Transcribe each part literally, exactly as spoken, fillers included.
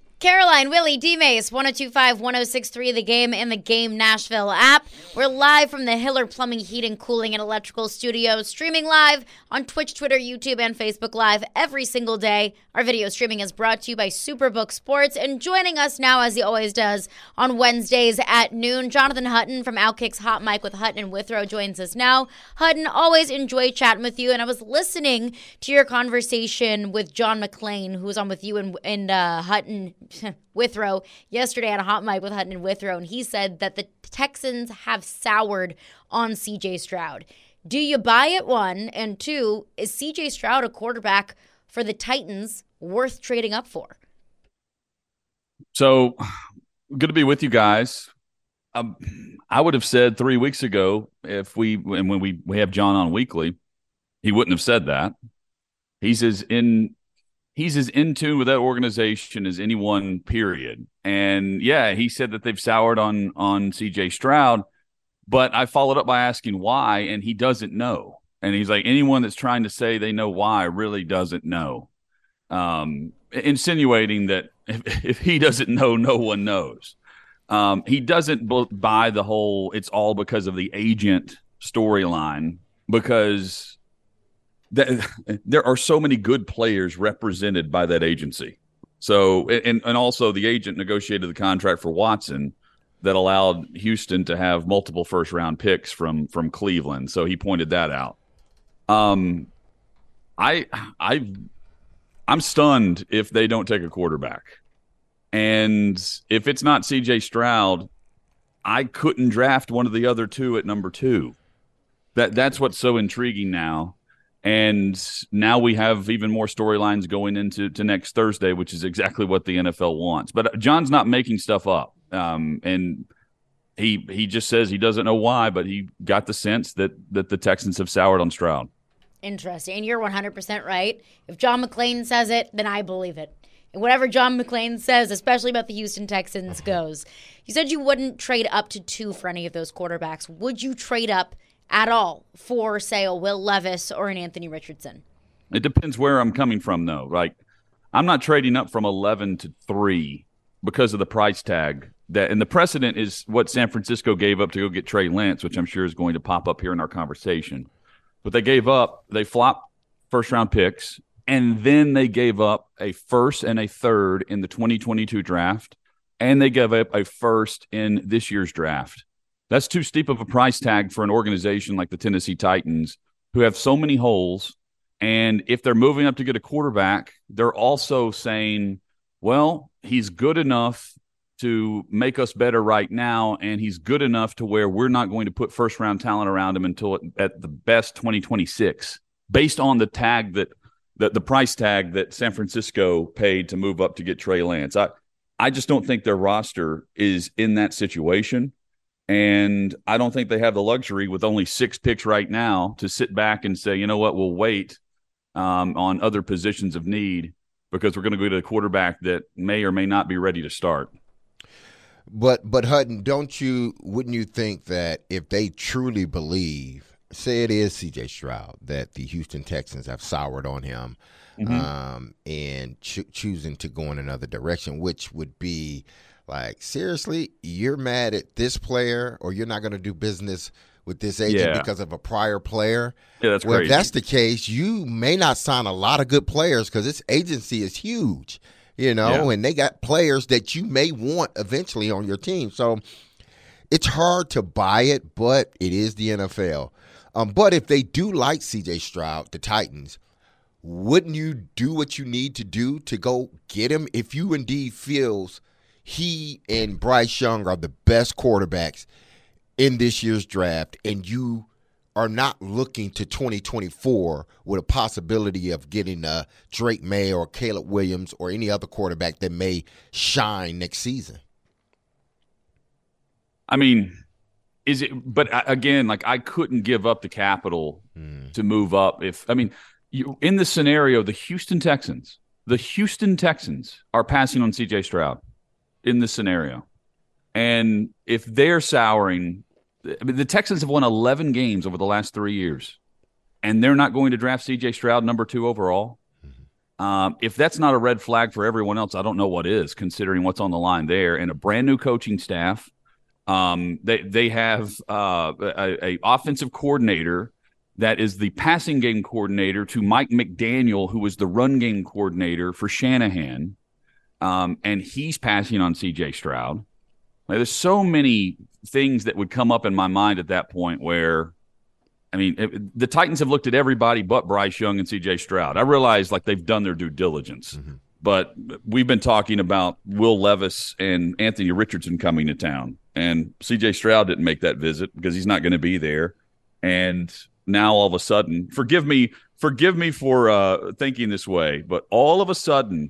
Caroline, Willie, D-Mace, one oh two five, one oh six three, The Game and The Game Nashville app. We're live from the Hiller Plumbing, Heating, Cooling, and Electrical Studios, streaming live on Twitch, Twitter, YouTube, and Facebook Live every single day. Our video streaming is brought to you by Superbook Sports, and joining us now, as he always does, on Wednesdays at noon, Jonathan Hutton from Outkick's Hot Mic with Hutton and Withrow joins us now. Hutton, always enjoy chatting with you, and I was listening to your conversation with John McClain, who was on with you and, and uh, Hutton Withrow yesterday on a Hot Mic with Hutton and Withrow, and he said that the Texans have soured on C J Stroud. Do you buy it, one? And two, is C J Stroud a quarterback for the Titans worth trading up for? So, good to be with you guys. Um, I would have said three weeks ago, if we and when we, we have John on weekly, he wouldn't have said that. He's as in he's as in tune with that organization as anyone, period. And yeah, he said that they've soured on on C J Stroud, but I followed up by asking why, and he doesn't know. And he's like, anyone that's trying to say they know why really doesn't know. Um, insinuating that if, if he doesn't know, no one knows. Um, he doesn't b- buy the whole it's all because of the agent storyline, because th- there are so many good players represented by that agency. So, and, and also the agent negotiated the contract for Watson that allowed Houston to have multiple first round picks from, from Cleveland. So he pointed that out. Um, I, I, I'm stunned if they don't take a quarterback. And if it's not C J Stroud, I couldn't draft one of the other two at number two. That that's what's so intriguing now. And now we have even more storylines going into to next Thursday, which is exactly what the N F L wants. But John's not making stuff up. Um, and he he just says he doesn't know why, but he got the sense that that the Texans have soured on Stroud. Interesting. And you're one hundred percent right. If John McClain says it, then I believe it. And whatever John McClain says, especially about the Houston Texans, goes. You said you wouldn't trade up to two for any of those quarterbacks. Would you trade up at all for, say, a Will Levis or an Anthony Richardson? It depends where I'm coming from, though. Like, I'm not trading up from eleven to three because of the price tag. That and the precedent is what San Francisco gave up to go get Trey Lance, which I'm sure is going to pop up here in our conversation. But they gave up, they flopped first-round picks, and then they gave up a first and a third in the twenty twenty-two draft, and they gave up a first in this year's draft. That's too steep of a price tag for an organization like the Tennessee Titans, who have so many holes. And if they're moving up to get a quarterback, they're also saying, well, he's good enough to make us better right now, and he's good enough to where we're not going to put first-round talent around him until at the best twenty twenty-six, based on the tag that the, the price tag that San Francisco paid to move up to get Trey Lance. I, I just don't think their roster is in that situation, and I don't think they have the luxury with only six picks right now to sit back and say, you know what, we'll wait um, on other positions of need because we're going to go to a quarterback that may or may not be ready to start. But but Hutton, don't you wouldn't you think that if they truly believe, say it is C J Stroud, that the Houston Texans have soured on him mm-hmm. um, and cho- choosing to go in another direction, which would be like, seriously, you're mad at this player or you're not going to do business with this agent yeah. because of a prior player? Yeah, that's well, crazy. If that's the case, you may not sign a lot of good players because this agency is huge. You know, yeah. and they got players that you may want eventually on your team. So it's hard to buy it, but it is the N F L. Um, but if they do like C J Stroud, the Titans, wouldn't you do what you need to do to go get him if you indeed feels he and Bryce Young are the best quarterbacks in this year's draft and you are not looking to twenty twenty-four with a possibility of getting uh, Drake May or Caleb Williams or any other quarterback that may shine next season? I mean, is it – but again, like I couldn't give up the capital mm. to move up. If I mean, you, in this scenario, the Houston Texans, the Houston Texans are passing on C J Stroud in this scenario. And if they're souring – I mean, the Texans have won eleven games over the last three years, and they're not going to draft C J Stroud number two overall. Mm-hmm. Um, if that's not a red flag for everyone else, I don't know what is, considering what's on the line there. And a brand new coaching staff. Um, they they have uh, a, a offensive coordinator that is the passing game coordinator to Mike McDaniel, who was the run game coordinator for Shanahan. Um, and he's passing on C J Stroud. Like, there's so many things that would come up in my mind at that point where, I mean, it, the Titans have looked at everybody but Bryce Young and C J Stroud. I realize like they've done their due diligence, mm-hmm. but we've been talking about Will Levis and Anthony Richardson coming to town, and C J Stroud didn't make that visit because he's not going to be there. And now all of a sudden, forgive me, forgive me for uh, thinking this way, but all of a sudden,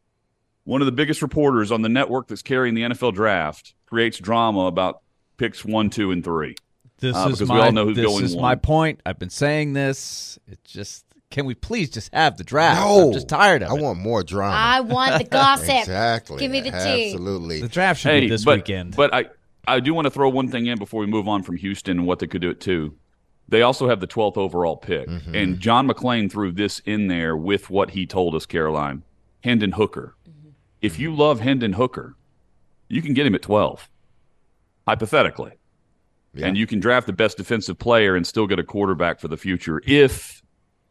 one of the biggest reporters on the network that's carrying the N F L draft creates drama about picks one, two, and three. This uh, is because my, we all know who's this going is one. my point. I've been saying this. It's just, can we please just have the draft? No, I'm just tired of I it. I want more drama. I want the gossip. Exactly. Give me the tea. Absolutely. The draft should hey, be this but, weekend. But I, I do want to throw one thing in before we move on from Houston and what they could do it too. They also have the twelfth overall pick. Mm-hmm. And John McClain threw this in there with what he told us, Caroline. Hendon Hooker. Mm-hmm. If you love Hendon Hooker, you can get him at twelve, hypothetically. Yeah. And you can draft the best defensive player and still get a quarterback for the future. If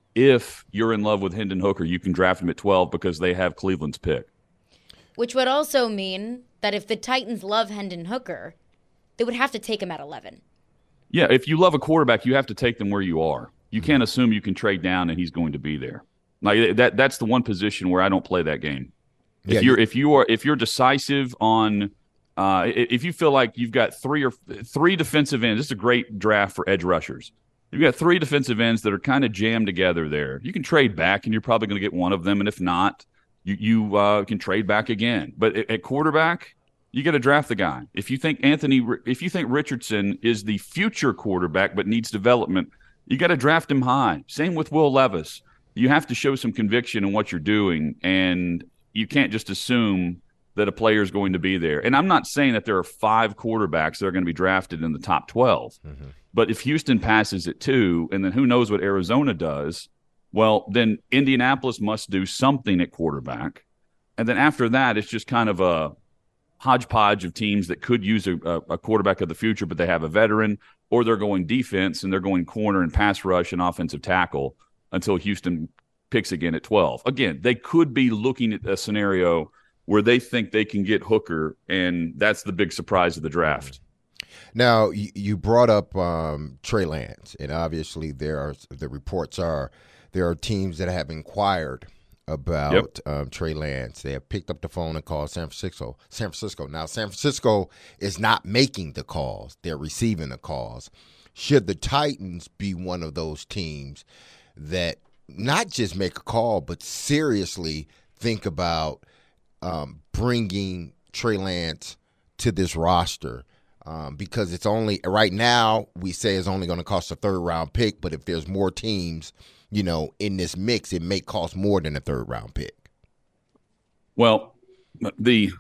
if you're in love with Hendon Hooker, you can draft him at twelve because they have Cleveland's pick. Which would also mean that if the Titans love Hendon Hooker, they would have to take him at eleven. Yeah, if you love a quarterback, you have to take them where you are. You can't assume you can trade down and he's going to be there. Like that that's the one position where I don't play that game. If yeah, you're if you are if you're decisive on uh, if you feel like you've got three or three defensive ends, this is a great draft for edge rushers. You've got three defensive ends that are kind of jammed together there. You can trade back, and you're probably going to get one of them. And if not, you you uh, can trade back again. But at, at quarterback, you got to draft the guy. If you think Anthony, if you think Richardson is the future quarterback but needs development, you got to draft him high. Same with Will Levis. You have to show some conviction in what you're doing, and you can't just assume that a player is going to be there. And I'm not saying that there are five quarterbacks that are going to be drafted in the top twelve. Mm-hmm. But if Houston passes at two, and then who knows what Arizona does, well, then Indianapolis must do something at quarterback. And then after that, it's just kind of a hodgepodge of teams that could use a, a quarterback of the future, but they have a veteran, or they're going defense and they're going corner and pass rush and offensive tackle until Houston picks again at twelve. Again, they could be looking at a scenario where they think they can get Hooker, and that's the big surprise of the draft. Now, you brought up um, Trey Lance, and obviously there are the reports are there are teams that have inquired about yep. um, Trey Lance. They have picked up the phone and called San Francisco. San Francisco. Now, San Francisco is not making the calls; they're receiving the calls. Should the Titans be one of those teams that not just make a call, but seriously think about um, bringing Trey Lance to this roster? Um, because it's only right now we say it's only going to cost a third round pick, but if there's more teams, you know, in this mix, it may cost more than a third round pick. Well, the,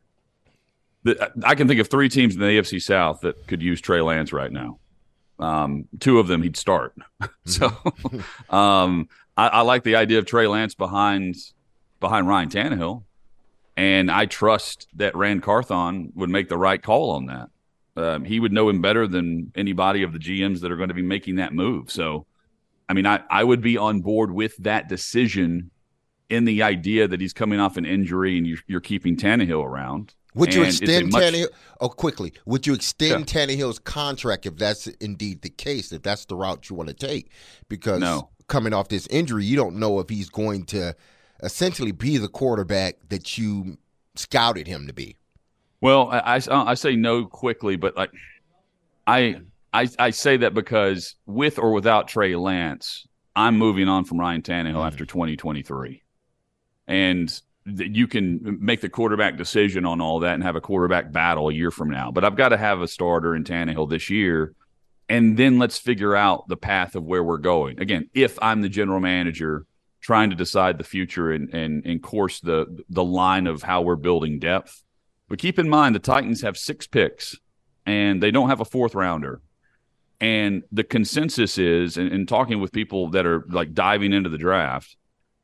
the I can think of three teams in the A F C South that could use Trey Lance right now. Um, two of them he'd start. so um, I, I like the idea of Trey Lance behind behind Ryan Tannehill, and I trust that Rand Carthon would make the right call on that. Um, he would know him better than anybody of the G Ms that are going to be making that move. So, I mean, I, I would be on board with that decision in the idea that he's coming off an injury and you're, you're keeping Tannehill around. Would you and extend much, Tannehill? Oh, quickly. Would you extend yeah. Tannehill's contract if that's indeed the case, if that's the route you want to take? Because no. coming off this injury, you don't know if he's going to essentially be the quarterback that you scouted him to be. Well, I, I, I say no quickly, but like I, I I say that because with or without Trey Lance, I'm moving on from Ryan Tannehill mm-hmm. after twenty twenty-three. And th- you can make the quarterback decision on all that and have a quarterback battle a year from now. But I've got to have a starter in Tannehill this year, and then let's figure out the path of where we're going. Again, if I'm the general manager trying to decide the future and, and, and course the the line of how we're building depth. But keep in mind, the Titans have six picks, and they don't have a fourth rounder. And the consensus is, and, and talking with people that are like diving into the draft,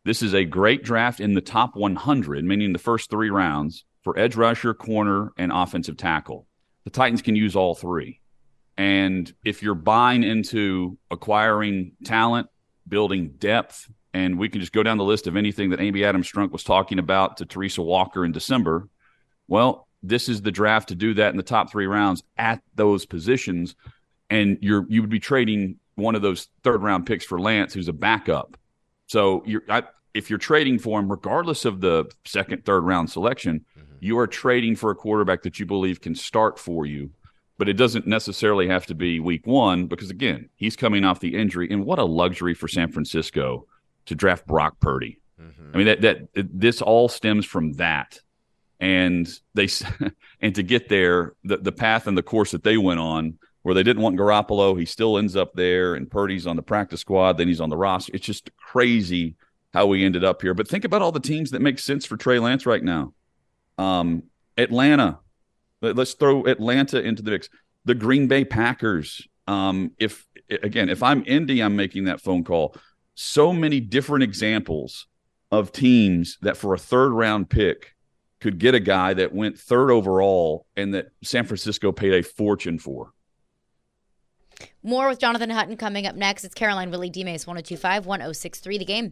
This is a great draft in the top one hundred, meaning the first three rounds, for edge rusher, corner, and offensive tackle. The Titans can use all three. And if you're buying into acquiring talent, building depth, and we can just go down the list of anything that Amy Adams Strunk was talking about to Teresa Walker in December, well, this is the draft to do that in the top three rounds at those positions. And you're you would be trading one of those third-round picks for Lance, who's a backup. So you're I, if you're trading for him, regardless of the second, third-round selection, mm-hmm. you are trading for a quarterback that you believe can start for you. But it doesn't necessarily have to be week one because, again, he's coming off the injury. And what a luxury for San Francisco to draft Brock Purdy. Mm-hmm. I mean, that that this all stems from that. And they and to get there, the, the path and the course that they went on, where they didn't want Garoppolo, he still ends up there, and Purdy's on the practice squad, then he's on the roster. It's just crazy how we ended up here. But think about all the teams that make sense for Trey Lance right now. Um, Atlanta. Let's throw Atlanta into the mix. The Green Bay Packers. Um, if again, if I'm Indy, I'm making that phone call. So many different examples of teams that for a third round pick could get a guy that went third overall and that San Francisco paid a fortune for. More with Jonathan Hutton coming up next. It's Caroline Willie D-Mace, one oh two five, one oh six three, The Game.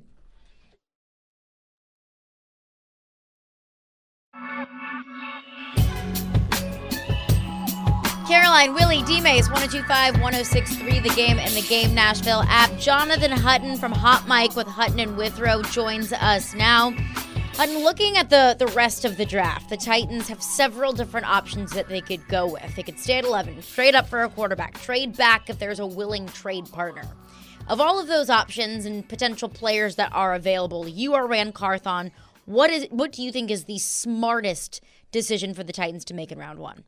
Caroline Willie D-Mace, one oh two five, one oh six three, The Game, and the Game Nashville app. Jonathan Hutton from Hot Mike with Hutton and Withrow joins us now. Hutton, looking at the, the rest of the draft, the Titans have several different options that they could go with. They could stay at eleven, trade up for a quarterback, trade back if there's a willing trade partner. Of all of those options and potential players that are available, you are Ran Carthon. What is what do you think is the smartest decision for the Titans to make in round one?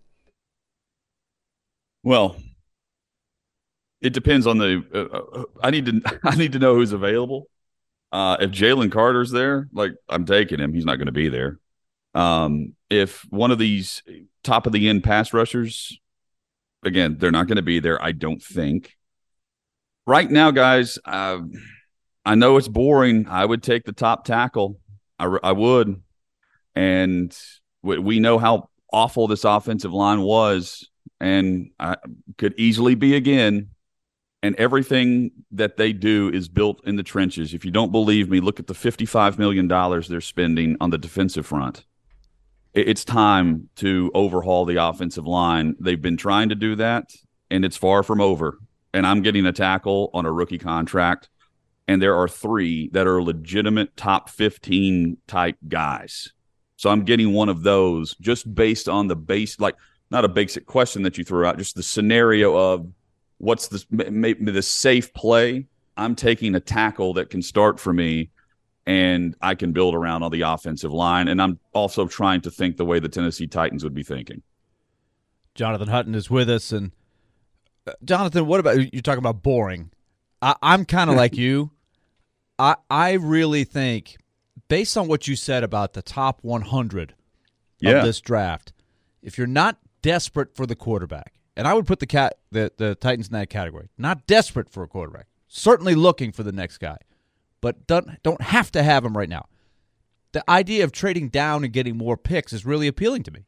Well, it depends on the. Uh, I need to. I need to know who's available. Uh, if Jalen Carter's there, like I'm taking him. He's not going to be there. Um, if one of these top of the end pass rushers, again, they're not going to be there. I don't think. Right now, guys, uh, I know it's boring. I would take the top tackle. I, I would, and we, we know how awful this offensive line was. And I could easily be again. And everything that they do is built in the trenches. If you don't believe me, look at the fifty-five million dollars they're spending on the defensive front. It's time to overhaul the offensive line. They've been trying to do that, and it's far from over. And I'm getting a tackle on a rookie contract, and there are three that are legitimate top fifteen type guys. So I'm getting one of those just based on the base, like – not a basic question that you threw out, just the scenario of what's the, maybe the safe play. I'm taking a tackle that can start for me, and I can build around on the offensive line. And I'm also trying to think the way the Tennessee Titans would be thinking. Jonathan Hutton is with us. And uh, Jonathan, what about, you're talking about boring. I, I'm kind of like you. I I really think, based on what you said about the top one hundred yeah. of this draft, if you're not desperate for the quarterback, and I would put the cat the, the Titans in that category. Not desperate for a quarterback. Certainly looking for the next guy, but don't don't have to have him right now. The idea of trading down and getting more picks is really appealing to me.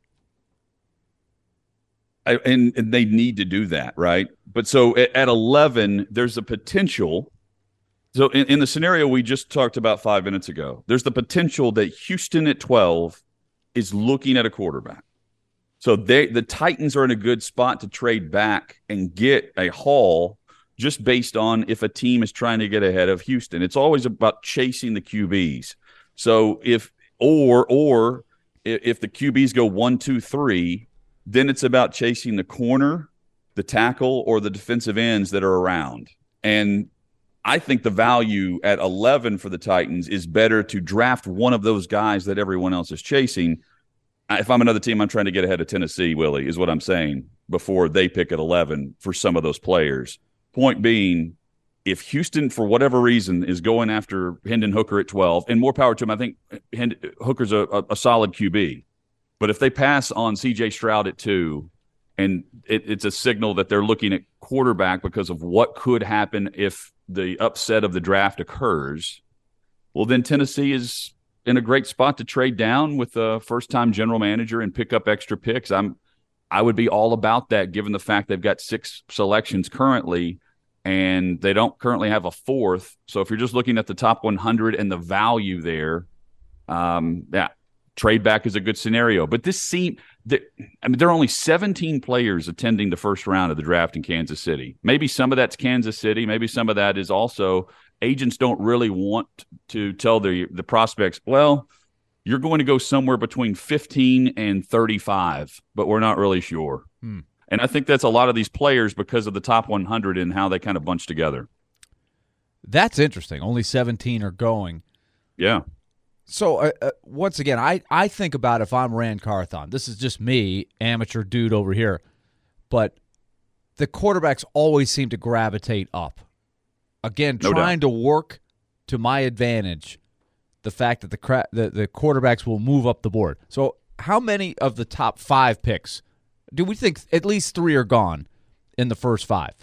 I, and, and they need to do that, right? But so at, at eleven, there's a potential. So in, in the scenario we just talked about five minutes ago, there's the potential that Houston at twelve is looking at a quarterback. So they, the Titans are in a good spot to trade back and get a haul just based on if a team is trying to get ahead of Houston. It's always about chasing the Q Bs. So if or or if the Q Bs go one, two, three, then it's about chasing the corner, the tackle, or the defensive ends that are around. And I think the value at eleven for the Titans is better to draft one of those guys that everyone else is chasing. If I'm another team, I'm trying to get ahead of Tennessee, Willie, is what I'm saying, before they pick at eleven for some of those players. Point being, if Houston, for whatever reason, is going after Hendon Hooker at twelve, and more power to him, I think Hend- Hooker's a, a, a solid Q B. But if they pass on C J Stroud at two, and it, it's a signal that they're looking at quarterback because of what could happen if the upset of the draft occurs, well, then Tennessee is in a great spot to trade down with a first-time general manager and pick up extra picks. I'm, I would be all about that, given the fact they've got six selections currently, and they don't currently have a fourth. So if you're just looking at the top one hundred and the value there, um, yeah, trade back is a good scenario. But this seems I mean, there are only seventeen players attending the first round of the draft in Kansas City. Maybe some of that's Kansas City. Maybe some of that is also agents don't really want to tell the the prospects, well, you're going to go somewhere between fifteen and thirty-five, but we're not really sure. Hmm. And I think that's a lot of these players because of the top one hundred and how they kind of bunch together. That's interesting. Only seventeen are going. Yeah. So, uh, uh, once again, I, I think about if I'm Ran Carthon. This is just me, amateur dude over here. But the quarterbacks always seem to gravitate up. Again, no trying doubt. to work to my advantage the fact that the, cra- the the quarterbacks will move up the board. So how many of the top five picks do we think at least three are gone in the first five?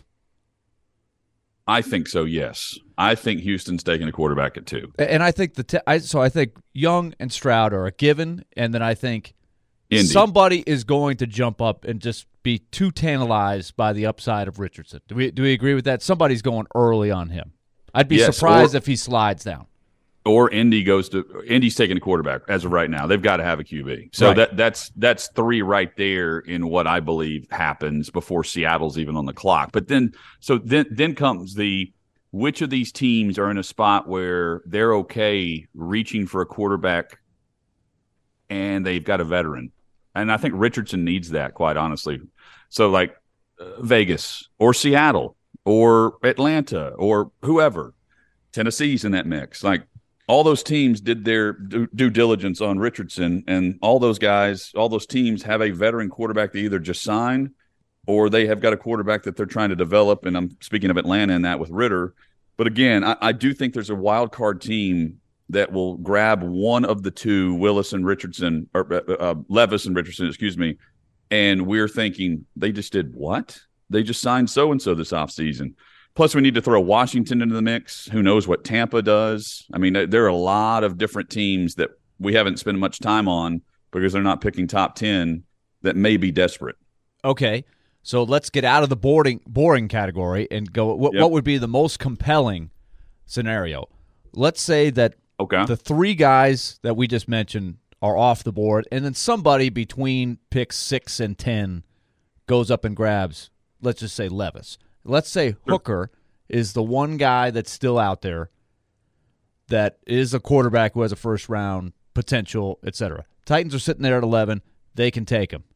I think so, yes. I think Houston's taking a quarterback at two. And I think the te- I, so I think Young and Stroud are a given, and then I think Indy. Somebody is going to jump up and just be too tantalized by the upside of Richardson. Do we do we agree with that? Somebody's going early on him. I'd be yes, surprised or, if he slides down. Or Indy goes to Indy's taking a quarterback as of right now. They've got to have a Q B. So right. that that's that's three right there in what I believe happens before Seattle's even on the clock. But then so then then comes the which of these teams are in a spot where they're okay reaching for a quarterback and they've got a veteran. And I think Richardson needs that, quite honestly. So, like uh, Vegas or Seattle or Atlanta or whoever, Tennessee's in that mix. Like, all those teams did their due, due diligence on Richardson, and all those guys, all those teams have a veteran quarterback they either just signed or they have got a quarterback that they're trying to develop. And I'm speaking of Atlanta in that with Ritter. But, again, I, I do think there's a wild card team that will grab one of the two, Willis and Richardson, or uh, Levis and Richardson, excuse me, and we're thinking, they just did what? They just signed so-and-so this offseason. Plus, we need to throw Washington into the mix. Who knows what Tampa does? I mean, there are a lot of different teams that we haven't spent much time on because they're not picking top ten that may be desperate. Okay, so let's get out of the boring, boring category and go, what, yep. what would be the most compelling scenario? Let's say that Okay. the three guys that we just mentioned are off the board, and then somebody between picks six and ten goes up and grabs, let's just say Levis. Let's say Hooker is the one guy that's still out there that is a quarterback who has a first-round potential, et cetera. Titans are sitting there at eleven. They can take him.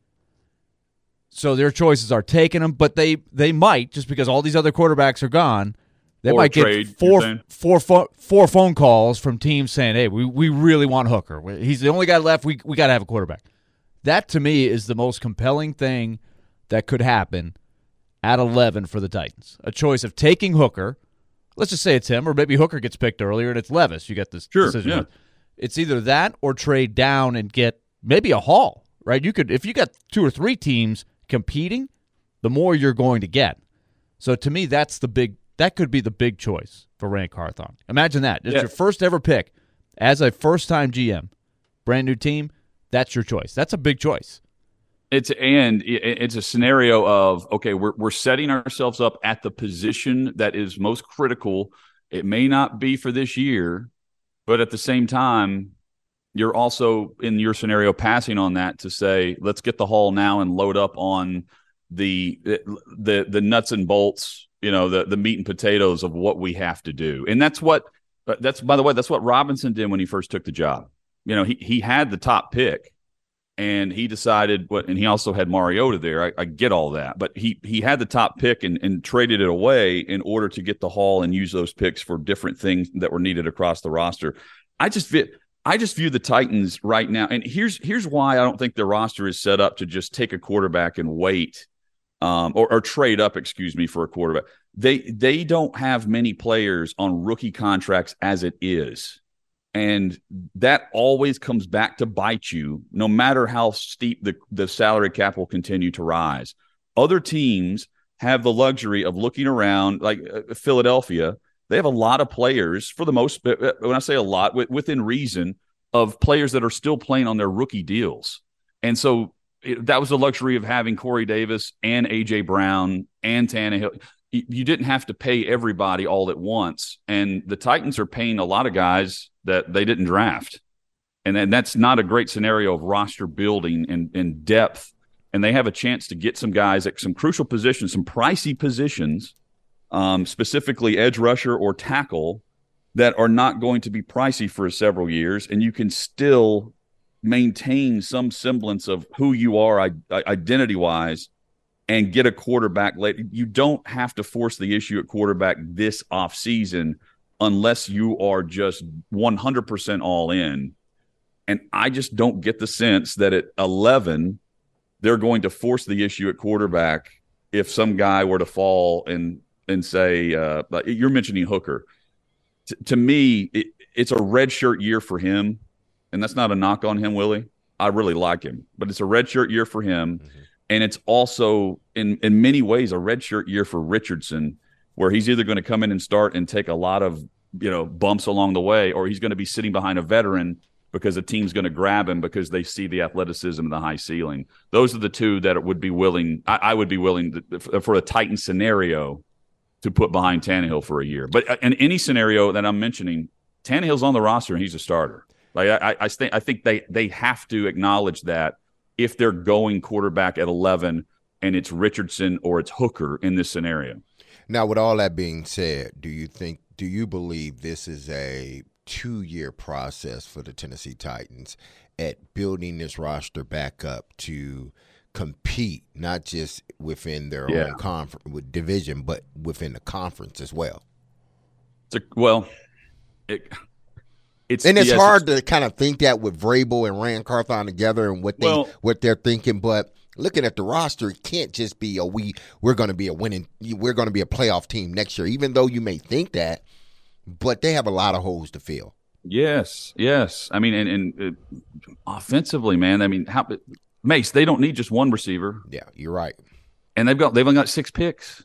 So their choices are taking him, but they, they might, just because all these other quarterbacks are gone, they or might trade, get four, four, four, four phone calls from teams saying, hey, we, we really want Hooker. He's the only guy left. We we got to have a quarterback. That, to me, is the most compelling thing that could happen at eleven for the Titans. A choice of taking Hooker. Let's just say it's him, or maybe Hooker gets picked earlier and it's Levis. You get this sure, decision. Yeah. It's either that or trade down and get maybe a haul, right? You could, if you got two or three teams competing, the more you're going to get. So to me, that's the big That could be the big choice for Ran Carthon. Imagine that. It's yeah. your first ever pick as a first-time G M. Brand new team, that's your choice. That's a big choice. It's and it's a scenario of, okay, we're we're setting ourselves up at the position that is most critical. It may not be for this year, but at the same time, you're also in your scenario passing on that to say, let's get the haul now and load up on the the the nuts and bolts, you know, the the meat and potatoes of what we have to do. And that's what that's by the way, that's what Robinson did when he first took the job. You know, he he had the top pick and he decided what, and he also had Mariota there. I, I get all that, but he he had the top pick and, and traded it away in order to get the haul and use those picks for different things that were needed across the roster. I just fit I just view the Titans right now, and here's here's why I don't think their roster is set up to just take a quarterback and wait. Um, or, or trade up, excuse me, for a quarterback. They they don't have many players on rookie contracts as it is. And that always comes back to bite you, no matter how steep the, the salary cap will continue to rise. Other teams have the luxury of looking around, like uh, Philadelphia, they have a lot of players, for the most, when I say a lot, within reason, of players that are still playing on their rookie deals. And so it, that was the luxury of having Corey Davis and A J. Brown and Tannehill. You, you didn't have to pay everybody all at once. And the Titans are paying a lot of guys that they didn't draft. And, and that's not a great scenario of roster building and, and depth. And they have a chance to get some guys at some crucial positions, some pricey positions, um, specifically edge rusher or tackle, that are not going to be pricey for several years. And you can still maintain some semblance of who you are I- identity-wise and get a quarterback later. You don't have to force the issue at quarterback this offseason unless you are just one hundred percent all in. And I just don't get the sense that at eleven, they're going to force the issue at quarterback if some guy were to fall and and say, uh, you're mentioning Hooker. T- to me, it, it's a redshirt year for him, and that's not a knock on him, Willie. I really like him, but it's a redshirt year for him, mm-hmm. and it's also, in, in many ways, a redshirt year for Richardson, where he's either going to come in and start and take a lot of you know bumps along the way, or he's going to be sitting behind a veteran because a team's going to grab him because they see the athleticism and the high ceiling. Those are the two that would be willing. I, I would be willing to, for a Titan scenario to put behind Tannehill for a year. But in any scenario that I'm mentioning, Tannehill's on the roster and he's a starter. Like I, I, think, I think they they have to acknowledge that if they're going quarterback at eleven and it's Richardson or it's Hooker in this scenario. Now, with all that being said, do you think, do you believe this is a two-year process for the Tennessee Titans at building this roster back up to compete, not just within their yeah. own conference with division, but within the conference as well? It's a, well, it, it's and it's yes, hard it's, to kind of think that with Vrabel and Ran Carthon together and what they well, what they're thinking, but looking at the roster, it can't just be a we we're going to be a winning, we're going to be a playoff team next year, even though you may think that, but they have a lot of holes to fill. Yes, yes. I mean, and, and uh, offensively, man. I mean, how Mace? They don't need just one receiver. Yeah, you're right. And they've got they've only got six picks,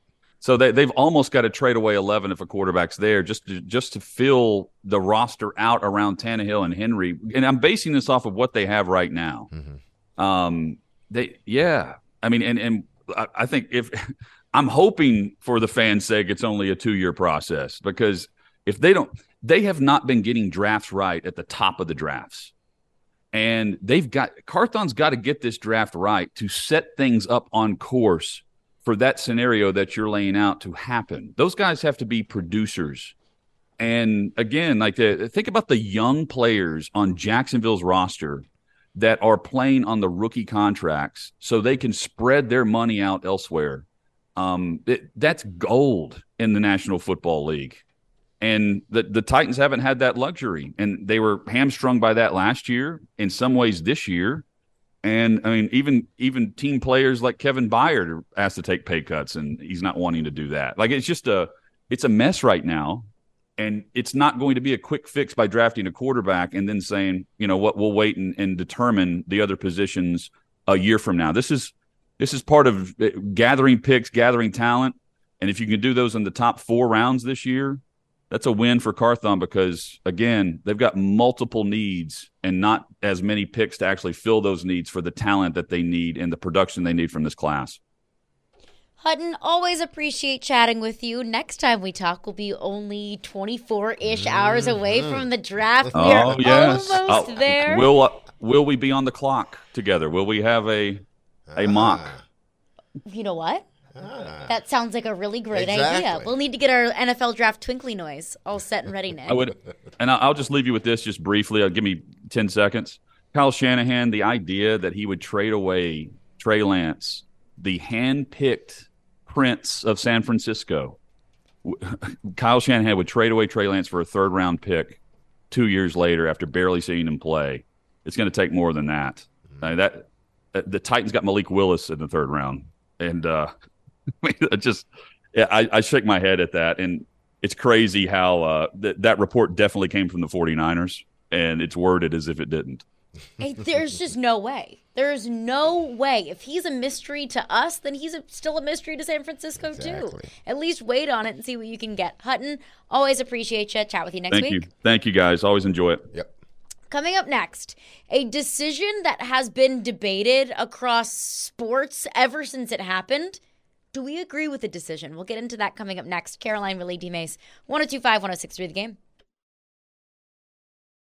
so they they've almost got to trade away eleven if a quarterback's there just to, just to fill the roster out around Tannehill and Henry. And I'm basing this off of what they have right now. Mm-hmm. Um, they yeah. I mean, and and I, I think if I'm hoping for the fans' sake, it's only a two year process, because if they don't. They have not been getting drafts right at the top of the drafts. And they've got – Carthon's got to get this draft right to set things up on course for that scenario that you're laying out to happen. Those guys have to be producers. And, again, like the, think about the young players on Jacksonville's roster that are playing on the rookie contracts so they can spread their money out elsewhere. Um, it, that's gold in the National Football League. And the, the Titans haven't had that luxury, and they were hamstrung by that last year, in some ways this year. And, I mean, even even team players like Kevin Byard are asked to take pay cuts, and he's not wanting to do that. Like, it's just a it's a mess right now, and it's not going to be a quick fix by drafting a quarterback and then saying, you know what, we'll wait and, and determine the other positions a year from now. This is this is part of gathering picks, gathering talent, and if you can do those in the top four rounds this year, that's a win for Carthon, because, again, they've got multiple needs and not as many picks to actually fill those needs for the talent that they need and the production they need from this class. Hutton, always appreciate chatting with you. Next time we talk, we'll be only twenty-four-ish hours away from the draft. Oh, We're yes. almost oh, there. Will, uh, will we be on the clock together? Will we have a a mock? You know what? Ah. That sounds like a really great Exactly. idea. We'll need to get our N F L draft twinkly noise all set and ready, Nick. I would, and I'll just leave you with this just briefly. I'll give me ten seconds. Kyle Shanahan, the idea that he would trade away Trey Lance, the hand-picked prince of San Francisco. Kyle Shanahan would trade away Trey Lance for a third-round pick two years later after barely seeing him play. It's going to take more than that. Mm-hmm. I mean, that the Titans got Malik Willis in the third round, and uh, I just yeah, I, I shake my head at that, and it's crazy how uh, th- that report definitely came from the 49ers, and it's worded as if it didn't. Hey, there's just no way. There's no way. If he's a mystery to us, then he's a, still a mystery to San Francisco, Exactly. too. At least wait on it and see what you can get. Hutton, always appreciate you. Chat with you next Thank week. you. Thank you, guys. Always enjoy it. Yep. Coming up next, a decision that has been debated across sports ever since it happened. Do we agree with the decision? We'll get into that coming up next. Caroline Riley, D-Mace, one oh two five, one oh six three The Game.